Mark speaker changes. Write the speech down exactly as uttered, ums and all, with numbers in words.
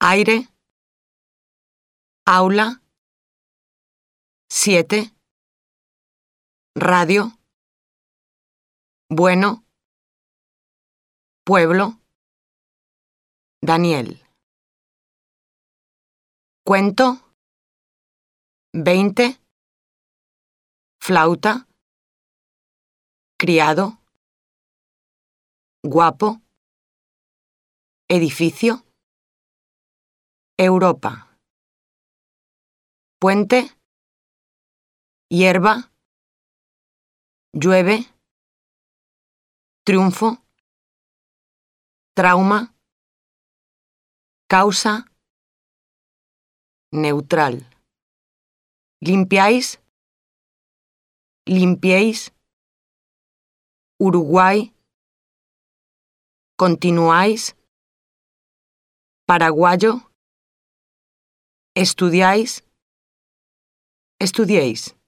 Speaker 1: aire, aula, siete, radio, bueno, pueblo, Daniel. Cuento, veinte, flauta, criado, guapo, edificio, Europa, puente, hierba, llueve, triunfo, trauma, causa, neutral. Limpiáis, limpiéis, Uruguay, continuáis, paraguayo, estudiáis, estudiéis.